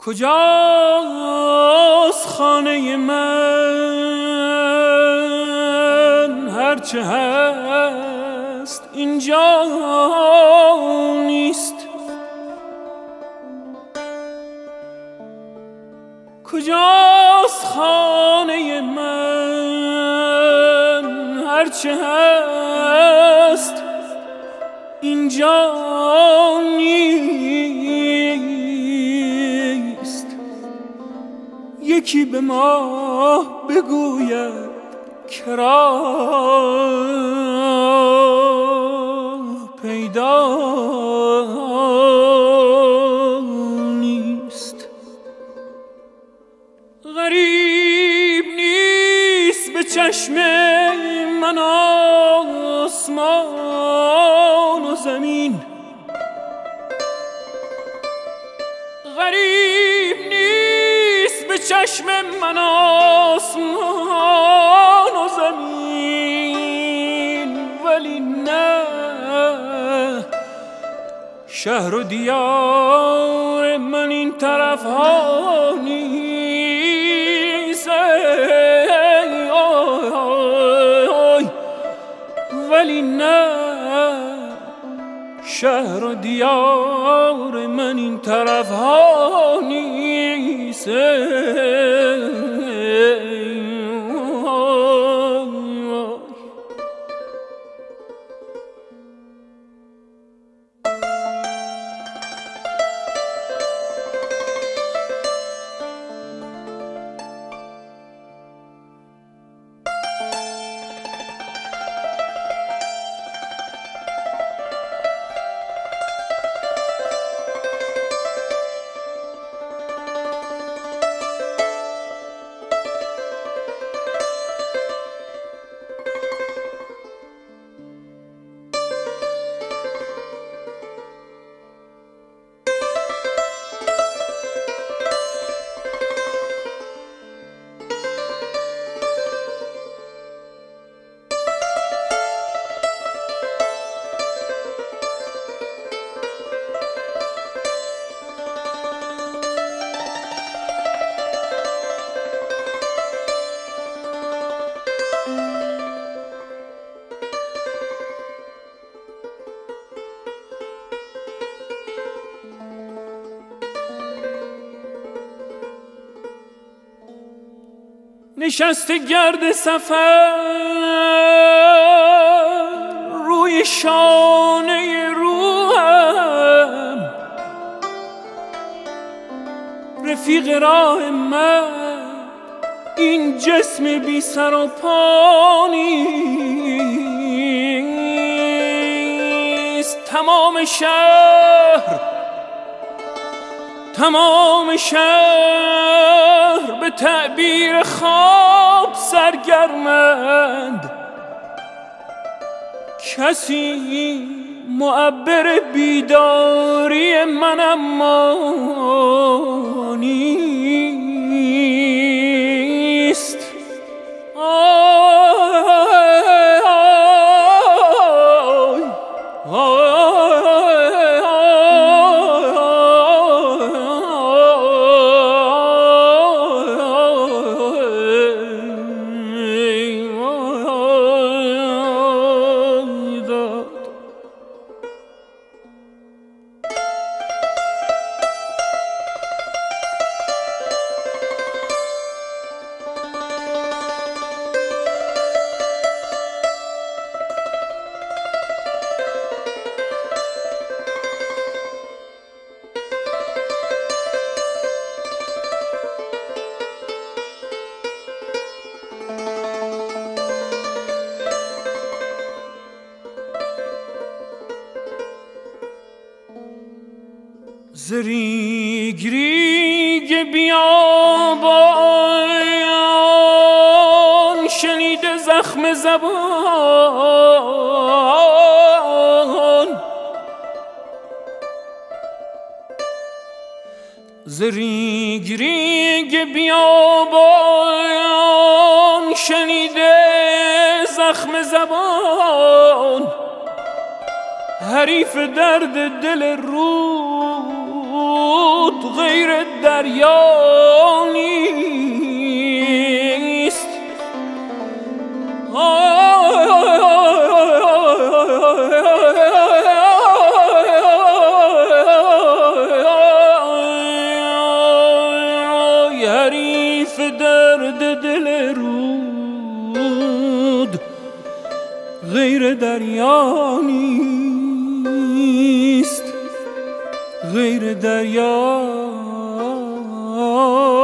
کجاست خانه من؟ هرچه هست اینجا نیست. کجاست خانه من؟ هرچه هست اینجا نیست. یکی به ما بگوید که راه پیدا نیست. غریب نیست به چشم من آسمان و زمین. غریب نیست به چشم من آسمان و زمین. ولی نه، شهر و دیار من این طرف ها نیست. ولی نه، شهر و دیار من این طرف ها نیست. نشسته گرد سفر روی شانه روحم، رفیق راه من این جسم بی سر و پا نیست. تمام شهر به تعبیر خواب سرگرمند. کسی معبر بیداری من اما نیست. ز ریگ ریگ بیابان شنیده زخم زبان. ز ریگ ریگ بیابان شنیده زخم زبان. حریف درد دل رود غیر دریا نیست. حریف درد دل رود غیر دریا نیست، غیر دریا